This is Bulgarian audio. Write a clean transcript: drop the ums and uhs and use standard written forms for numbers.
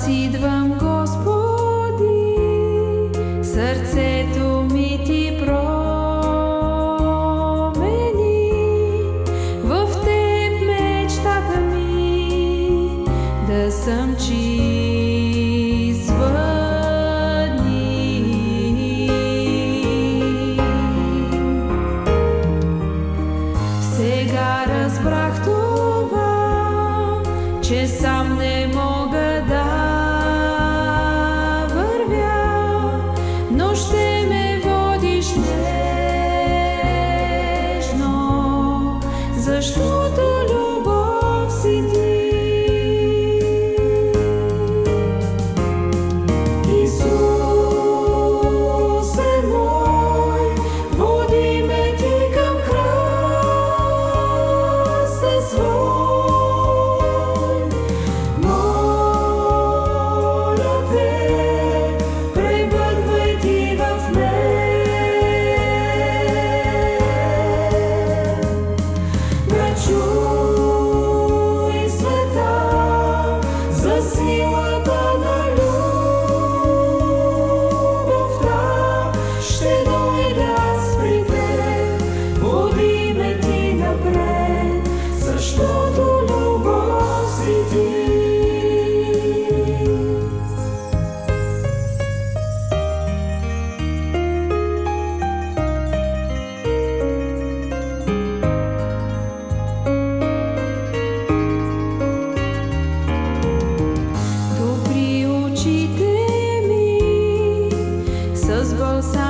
идвам, Господи, сърцето ми Ти промени. В Теб мечтата ми да съм чист въдни. Сега разбрах това, че сам не мога да вървя, но ще ме водиш нежно, защото любов си Ти. Исусе мой, води ме Ти към кръста свой. Моля Те, пребъдвай Ти в мен. Да чуй света за силата на любовта. Ще дойда аз при Теб, води ме Ти напред, защото любов си Ти. Допри очите ми с